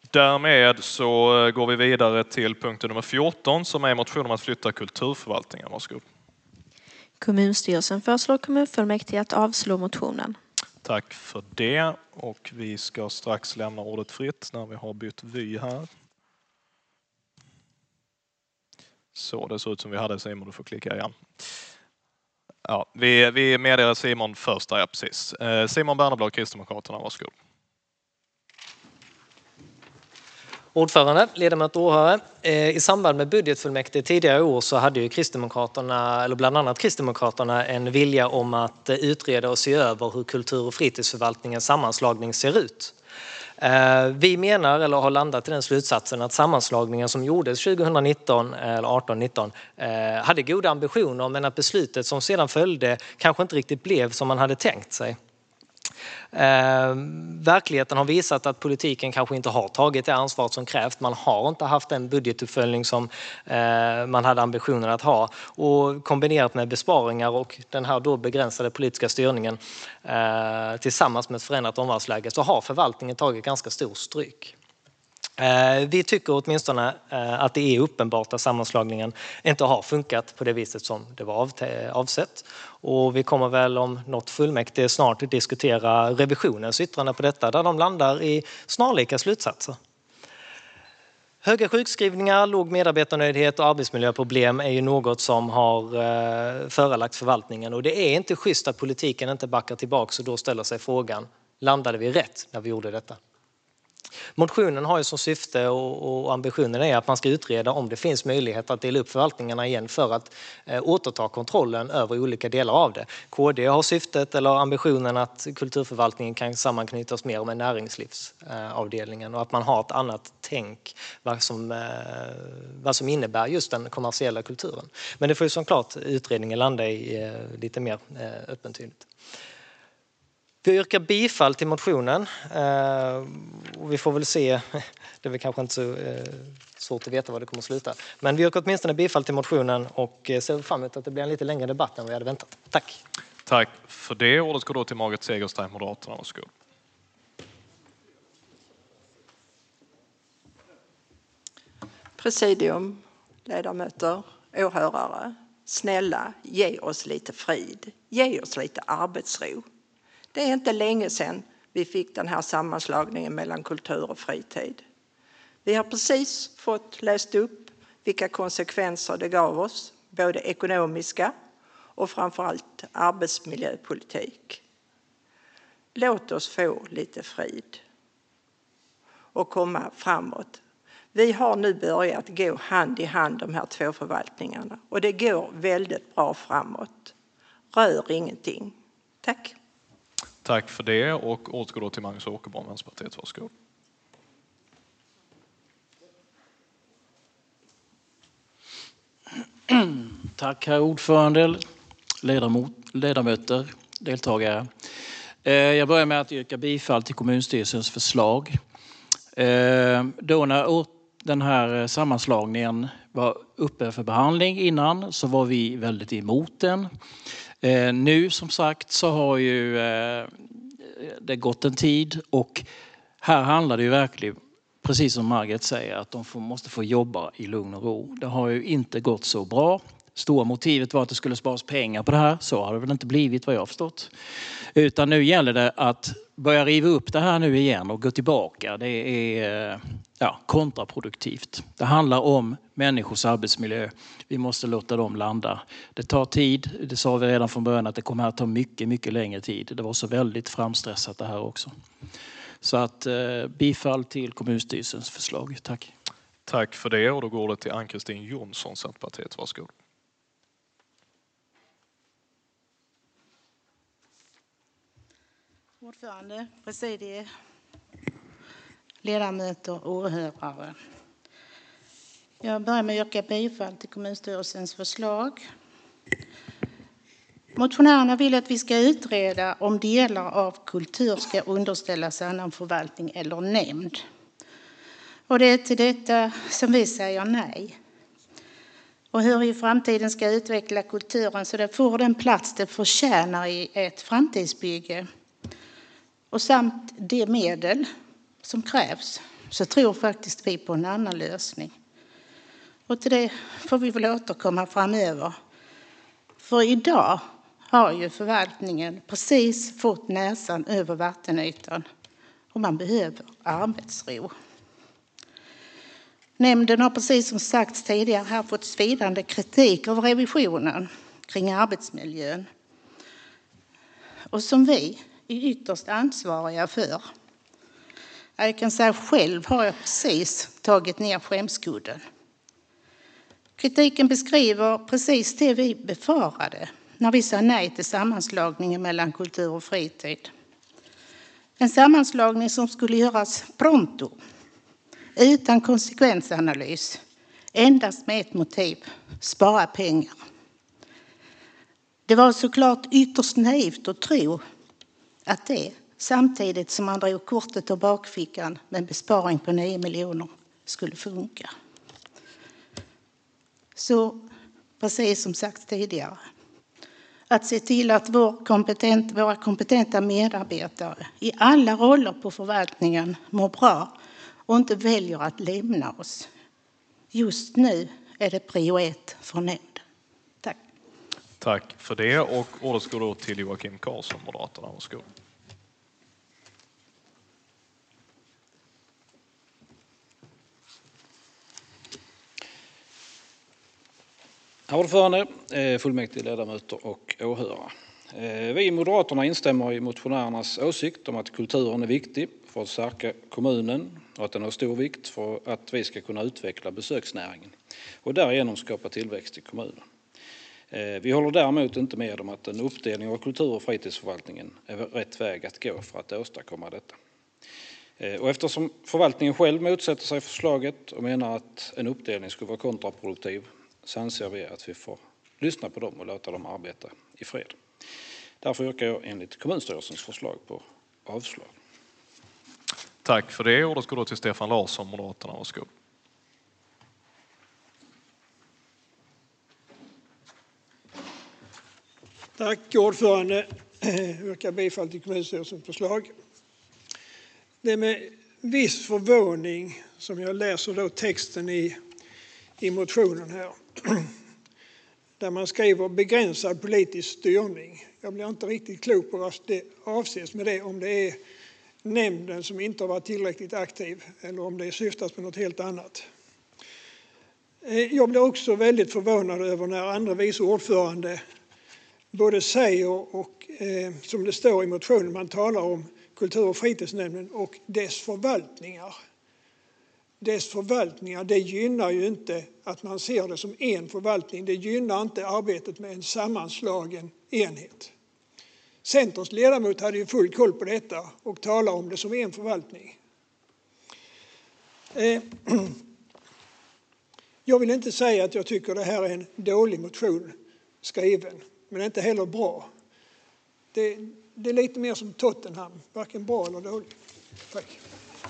Därmed så går vi vidare till punkt nummer 14 som är motion om att flytta kulturförvaltningen. Varsågod. Kommunstyrelsen föreslår kommunfullmäktige att avslå motionen. Tack för det, och vi ska strax lämna ordet fritt när vi har bytt vy här. Så det ser ut som vi hade Simon, du får klicka igen. Ja, vi meddelar Simon först där, ja, precis. Simon Berneblad, Kristdemokraterna, varsågod. Ordförande, ledamöter och åhörare. I samband med budgetfullmäktige tidigare år så hade ju Kristdemokraterna, eller bland annat Kristdemokraterna, en vilja om att utreda och se över hur kultur- och fritidsförvaltningens sammanslagning ser ut. Vi menar, eller har landat i den slutsatsen, att sammanslagningen som gjordes 2019 eller 18-19 hade goda ambitioner, men att beslutet som sedan följde kanske inte riktigt blev som man hade tänkt sig. Verkligheten har visat att politiken kanske inte har tagit det ansvar som krävs. Man har inte haft den budgetuppföljning som man hade ambitionen att ha, och kombinerat med besparingar och den här då begränsade politiska styrningen tillsammans med ett förändrat omvärldsläge så har förvaltningen tagit ganska stor stryk. Vi tycker åtminstone att det är uppenbart att sammanslagningen inte har funkat på det viset som det var avsett. Och vi kommer väl om något fullmäktige snart att diskutera revisionens yttrande på detta, där de landar i snarlika slutsatser. Höga sjukskrivningar, låg medarbetarnöjdhet och arbetsmiljöproblem är ju något som har förelagts förvaltningen, och det är inte schysst att politiken inte backar tillbaka och då ställer sig frågan: landade vi rätt när vi gjorde detta? Motionen har ju som syfte och ambitionen är att man ska utreda om det finns möjlighet att dela upp förvaltningarna igen för att återta kontrollen över olika delar av det. KD har syftet eller ambitionen att kulturförvaltningen kan sammanknytas mer med näringslivsavdelningen och att man har ett annat tänk vad som innebär just den kommersiella kulturen. Men det får ju såklart utredningen landa i lite mer öppentydligt. Vi yrkar bifall till motionen, och vi får väl se, det är väl kanske inte så svårt att veta vad det kommer att sluta. Men vi yrkar åtminstone bifall till motionen och ser fram emot att det blir en lite längre debatt än vi hade väntat. Tack! Tack för det. Ordet går då till Margit Segerstein, Moderaterna, varsågod. Presidium, ledamöter, åhörare, snälla, ge oss lite frid, ge oss lite arbetsro. Det är inte länge sedan vi fick den här sammanslagningen mellan kultur och fritid. Vi har precis fått läst upp vilka konsekvenser det gav oss, både ekonomiska och framförallt arbetsmiljöpolitik. Låt oss få lite frid och komma framåt. Vi har nu börjat gå hand i hand de här två förvaltningarna, och det går väldigt bra framåt. Rör ingenting. Tack! Tack för det, och återgår då till Magnus Åkerborn, Vänsterpartiet, varsågod. Tack herr ordförande, ledamöter, deltagare. Jag börjar med att yrka bifall till kommunstyrelsens förslag. Då när den här sammanslagningen var uppe för behandling innan så var vi väldigt emot den. Nu som sagt så har ju det gått en tid, och här handlar det ju verkligen, precis som Margit säger, att de måste få jobba i lugn och ro. Det har ju inte gått så bra. Stora motivet var att det skulle sparas pengar på det här. Så har det väl inte blivit, vad jag har förstått. Utan nu gäller det att börja riva upp det här nu igen och gå tillbaka. Det är kontraproduktivt. Det handlar om människors arbetsmiljö. Vi måste låta dem landa. Det tar tid. Det sa vi redan från början att det kommer att ta mycket, mycket längre tid. Det var så väldigt framstressat det här också. Så att bifall till kommunstyrelsens förslag. Tack. Tack för det, och då går det till Ann-Kristin Jonsson, Centerpartiet, varsågod. Ordförande, presidie, ledamöter och åhörare. Jag börjar med att yrka bifall till kommunstyrelsens förslag. Motionärerna vill att vi ska utreda om delar av kultur ska underställas annan förvaltning eller nämnd. Och det är till detta som vi säger nej. Och hur vi i framtiden ska utveckla kulturen så det får den plats det förtjänar i ett framtidsbygge. Och samt de medel som krävs så tror faktiskt vi på en annan lösning. Och till det får vi väl återkomma framöver. För idag har ju förvaltningen precis fått näsan över vattenytan och man behöver arbetsro. Nämnden har precis som sagts tidigare här fått svidande kritik av revisionen kring arbetsmiljön. Och som vi är ytterst ansvariga för. Jag kan säga själv har jag precis tagit ner skämskudden. Kritiken beskriver precis det vi befarade när vi sa nej till sammanslagningen mellan kultur och fritid. En sammanslagning som skulle göras pronto, utan konsekvensanalys, endast med ett motiv, spara pengar. Det var såklart ytterst naivt att tro att det, samtidigt som man drog kortet ur bakfickan med en besparing på 9 miljoner, skulle funka. Så precis som sagt tidigare, att se till att våra kompetenta medarbetare i alla roller på förvaltningen mår bra och inte väljer att lämna oss. Just nu är det prio 1 för nämnden. Tack. Tack för det, och ordet går då till Joakim Karlsson, Moderaterna. Varsågod. Herr ordförande, fullmäktige ledamöter och åhörare. Vi i Moderaterna instämmer i motionärernas åsikt om att kulturen är viktig för att stärka kommunen och att den har stor vikt för att vi ska kunna utveckla besöksnäringen och därigenom skapa tillväxt i kommunen. Vi håller däremot inte med om att en uppdelning av kultur- och fritidsförvaltningen är rätt väg att gå för att åstadkomma detta. Och eftersom förvaltningen själv motsätter sig förslaget och menar att en uppdelning skulle vara kontraproduktiv, så anser vi att vi får lyssna på dem och låta dem arbeta i fred. Därför yrkar jag enligt kommunstyrelsens förslag på avslag. Tack för det. Ordet går då till Stefan Larsson, Moderaterna. Varsågod. Tack ordförande. Jag yrkar bifall till kommunstyrelsens förslag. Det är med viss förvåning som jag läser då texten i motionen här. Där man skriver begränsad politisk styrning. Jag blir inte riktigt klok på vad det avses med det. Om det är nämnden som inte har varit tillräckligt aktiv eller om det syftas på något helt annat. Jag blir också väldigt förvånad över när andra vice ordförande både säger och som det står i motionen, man talar om kultur- och fritidsnämnden och dess förvaltningar. Dess förvaltningar, det gynnar ju inte att man ser det som en förvaltning. Det gynnar inte arbetet med en sammanslagen enhet. Centerns ledamot hade ju full koll på detta och talar om det som en förvaltning. Jag vill inte säga att jag tycker det här är en dålig motion skriven, men inte heller bra. Det är lite mer som Tottenham, varken bra eller dålig. Tack.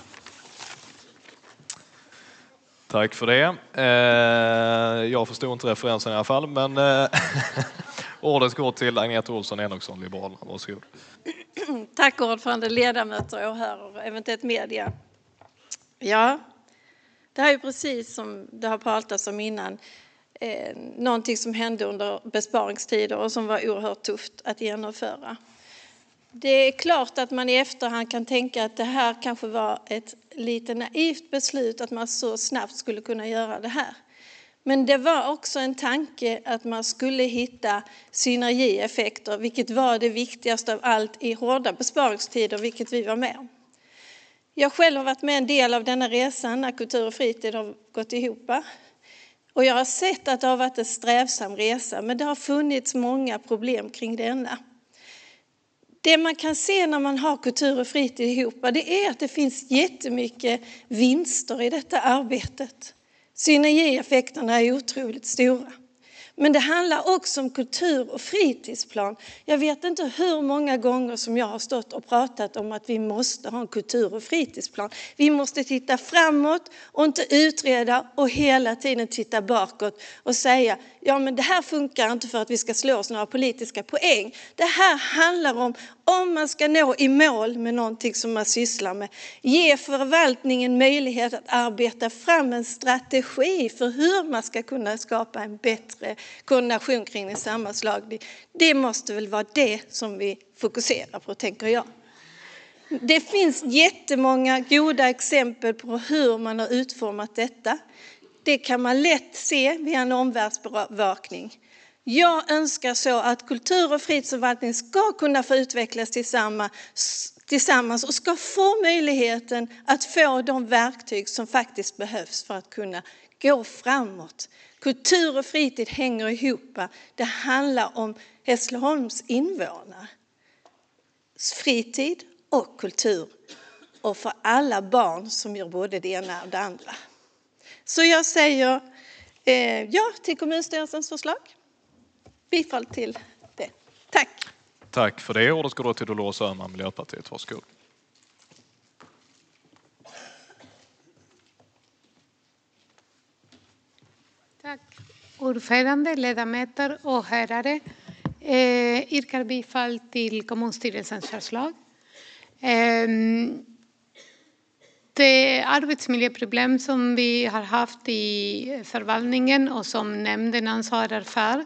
Tack för det. Jag förstod inte referensen i alla fall, men ordet går till Agneta Olsson Enoksson, Liberalerna. Varsågod. Tack ordförande, ledamöter, åhörare och eventuellt media. Ja, det här är ju precis som det har pratats om innan. Någonting som hände under besparingstider och som var oerhört tufft att genomföra. Det är klart att man i efterhand kan tänka att det här kanske var ett lite naivt beslut att man så snabbt skulle kunna göra det här. Men det var också en tanke att man skulle hitta synergieffekter, vilket var det viktigaste av allt i hårda besparingstider, vilket vi var med om. Jag själv har varit med en del av denna resa när kultur och fritid har gått ihop. Och jag har sett att det har varit en strävsam resa, men det har funnits många problem kring denna. Det man kan se när man har kultur och fritid ihop, det är att det finns jättemycket vinster i detta arbetet. Synergieffekterna är otroligt stora. Men det handlar också om kultur- och fritidsplan. Jag vet inte hur många gånger som jag har stått och pratat om att vi måste ha en kultur- och fritidsplan. Vi måste titta framåt och inte utreda och hela tiden titta bakåt och säga ja men det här funkar inte för att vi ska slå oss några politiska poäng. Det här handlar om man ska nå i mål med någonting som man sysslar med. Ge förvaltningen möjlighet att arbeta fram en strategi för hur man ska kunna skapa en bättre koordination kring en sammanslagning. Det måste väl vara det som vi fokuserar på, tänker jag. Det finns jättemånga goda exempel på hur man har utformat detta. Det kan man lätt se via en omvärldsbevakning. Jag önskar så att kultur- och fritidsförvaltning ska kunna få utvecklas tillsammans och ska få möjligheten att få de verktyg som faktiskt behövs för att kunna gå framåt. Kultur och fritid hänger ihop. Det handlar om Hässleholms invånare. Fritid och kultur. Och för alla barn som gör både det ena och det andra. Så jag säger ja till kommunstyrelsens förslag. Bifall till det. Tack. Tack för det. Ordet går då till Dolores Öhman, Miljöpartiet. Varsågod. Tack. Ordförande, ledamöter och herrar. Yrkar bifall till kommunstyrelsens förslag. Det arbetsmiljöproblem som vi har haft i förvaltningen och som nämnden ansvarar för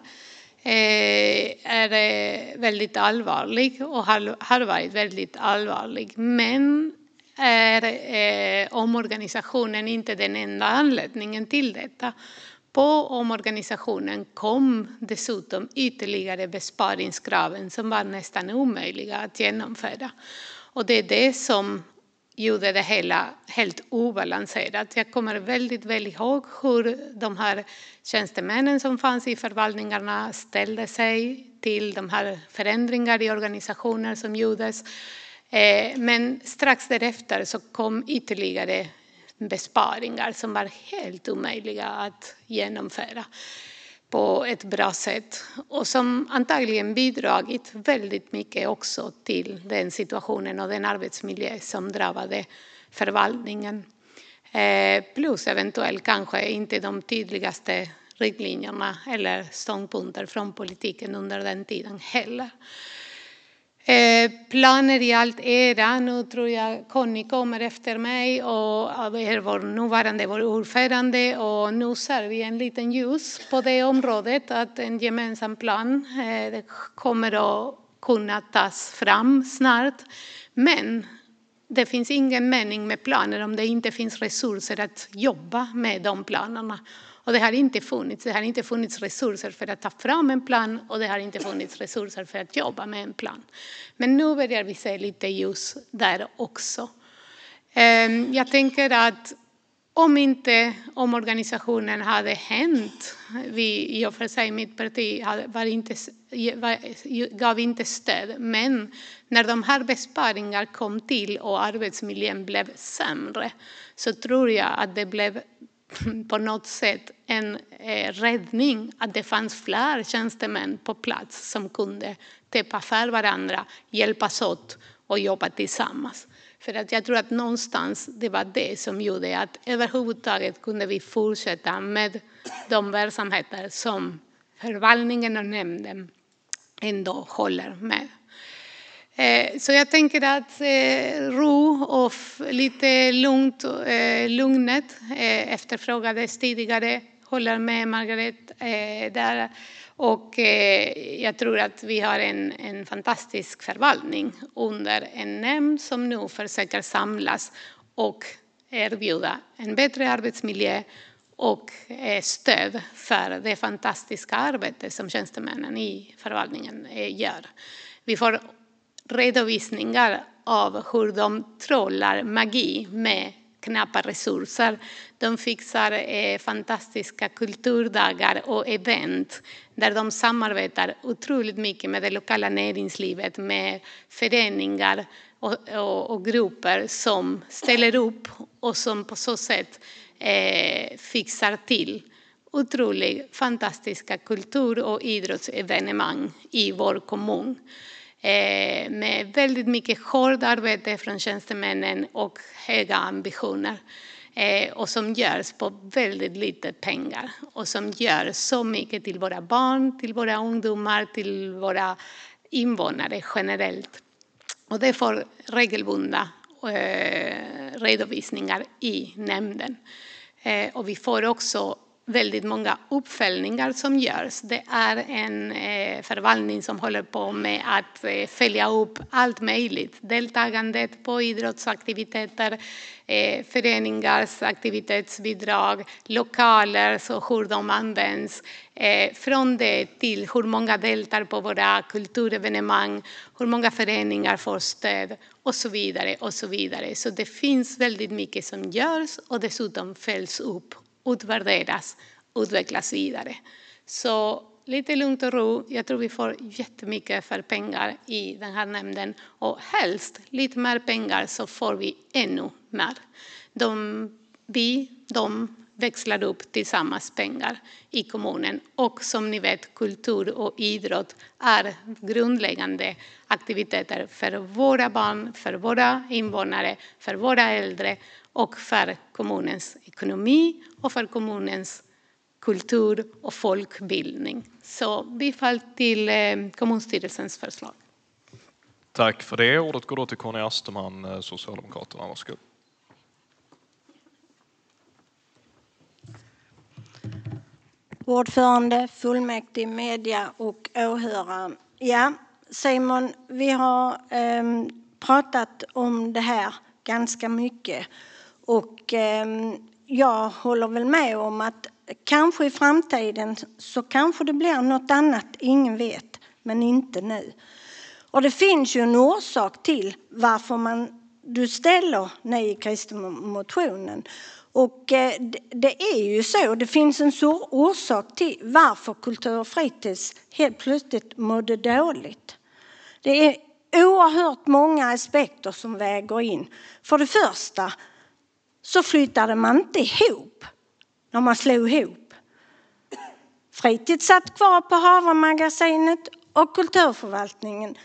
är väldigt allvarlig och har varit väldigt allvarlig. Men är omorganisationen inte den enda anledningen till detta? På omorganisationen kom dessutom ytterligare besparingskraven som var nästan omöjliga att genomföra. Och det är det som gjorde det hela helt obalanserat. Jag kommer väldigt väl ihåg hur de här tjänstemännen som fanns i förvaltningarna ställde sig till de här förändringar i organisationer som gjordes. Men strax därefter så kom ytterligare besparingar som var helt omöjliga att genomföra på ett bra sätt och som antagligen bidragit väldigt mycket också till den situationen och den arbetsmiljö som drabbade förvaltningen. Plus eventuellt kanske inte de tydligaste riktlinjerna eller ståndpunkter från politiken under den tiden heller. Planer i allt ära, nu tror jag Conny kommer efter mig och är vår nuvarande ordförande och nu ser vi en liten ljus på det området att en gemensam plan kommer att kunna tas fram snart. Men det finns ingen mening med planer om det inte finns resurser att jobba med de planerna. Och det har inte funnits resurser för att ta fram en plan och det har inte funnits resurser för att jobba med en plan. Men nu börjar vi se lite ljus där också. Jag tänker att om inte omorganisationen hade hänt, i och för sig mitt parti gav inte stöd, men när de här besparingarna kom till och arbetsmiljön blev sämre så tror jag att det blev på något sätt en räddning att det fanns fler tjänstemän på plats som kunde täppa för varandra, hjälpas åt och jobba tillsammans. För att jag tror att någonstans det var det som gjorde att överhuvudtaget kunde vi fortsätta med de verksamheter som förvaltningen och nämnden ändå håller med. Så jag tänker att ro och lite lugnet efterfrågades tidigare, håller med Margaret där. Och jag tror att vi har en fantastisk förvaltning under en nämnd som nu försöker samlas och erbjuda en bättre arbetsmiljö och stöd för det fantastiska arbete som tjänstemännen i förvaltningen gör. Vi får redovisningar av hur de trollar magi med knappa resurser. De fixar fantastiska kulturdagar och event där de samarbetar otroligt mycket med det lokala näringslivet, med föreningar och grupper som ställer upp och som på så sätt fixar till otroligt fantastiska kultur- och idrottsevenemang i vår kommun. Med väldigt mycket hårt arbete från tjänstemännen och höga ambitioner. och som görs på väldigt lite pengar och som gör så mycket till våra barn, till våra ungdomar, till våra invånare generellt. Och det får regelbundna redovisningar i nämnden. Och vi får också väldigt många uppföljningar som görs. Det är en förvaltning som håller på med att följa upp allt möjligt. Deltagandet på idrottsaktiviteter, föreningars aktivitetsbidrag, lokaler, så hur de används. Från det till hur många deltar på våra kulturevenemang, hur många föreningar får stöd och så vidare och så vidare. Så det finns väldigt mycket som görs och dessutom följs upp, utvärderas, utvecklas vidare. Så lite lugnt och ro. Jag tror vi får jättemycket för pengar i den här nämnden och helst lite mer pengar så får vi ännu mer. De växlar upp tillsammans pengar i kommunen och som ni vet kultur och idrott är grundläggande aktiviteter för våra barn, för våra invånare, för våra äldre och för kommunens ekonomi och för kommunens kultur och folkbildning. Så bifall till kommunstyrelsens förslag. Tack för det. Ordet går då till Conny Asterman, Socialdemokraterna. Varsågod. Ordförande, fullmäktige, media och åhörare. Ja, Simon, vi har pratat om det här ganska mycket. Och jag håller väl med om att kanske i framtiden så kanske det blir något annat, ingen vet, men inte nu. Och det finns ju en orsak till varför du ställer nej i kristdemokraterna. Och det är ju så, det finns en orsak till varför kultur och fritids helt plötsligt mådde dåligt. Det är oerhört många aspekter som väger in. För det första så flyttade man inte ihop när man slog ihop. Fritids satt kvar på Havamagasinet och kulturförvaltningen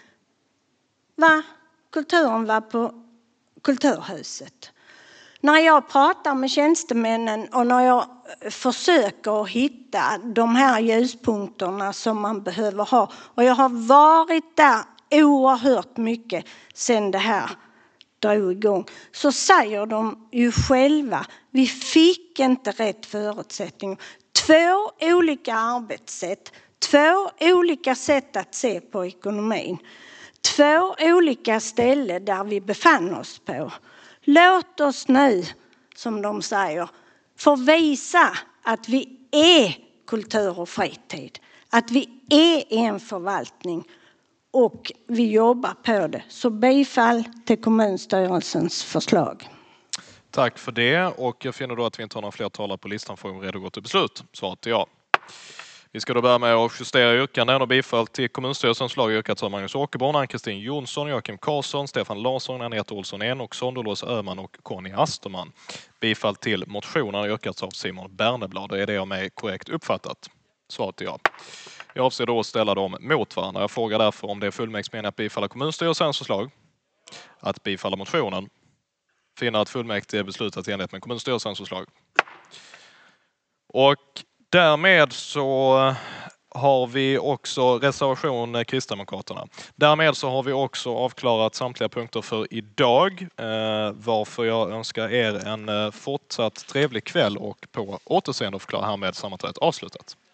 kulturen var på Kulturhuset. När jag pratar med tjänstemännen och när jag försöker hitta de här ljuspunkterna som man behöver ha. Och jag har varit där oerhört mycket sedan det här drog igång. Så säger de ju själva, vi fick inte rätt förutsättningar. 2 olika arbetssätt, 2 olika sätt att se på ekonomin. 2 olika ställen där vi befann oss på. Låt oss nu, som de säger, få visa att vi är kultur och fritid. Att vi är en förvaltning och vi jobbar på det. Så bifall till kommunstyrelsens förslag. Tack för det, och jag finner då att vi inte har några fler talare på listan för att redo gå till beslut. Svaret är ja. Vi ska då börja med att justera yrkanden och bifall till kommunstyrelsens förslag yrkat av Magnus Åkerborn, Ann-Kristin Jonsson, Joakim Karlsson, Stefan Larsson, Anette Olsson Enoksson, Dolores Öhman och Conny Asterman. Bifall till motionen yrkats av Simon Berneblad. Är det jag med korrekt uppfattat? Svaret är ja. Jag avser då att ställa dem mot varandra. Jag frågar därför om det är fullmäktiges mening att bifalla kommunstyrelsens förslag. Att bifalla motionen. Finner att fullmäktige beslutat i enlighet med kommunstyrelsens förslag. Och därmed så har vi också reservation Kristdemokraterna. Därmed så har vi också avklarat samtliga punkter för idag. Varför jag önskar er en fortsatt trevlig kväll och på återseende och förklarar härmed sammanträdet avslutat.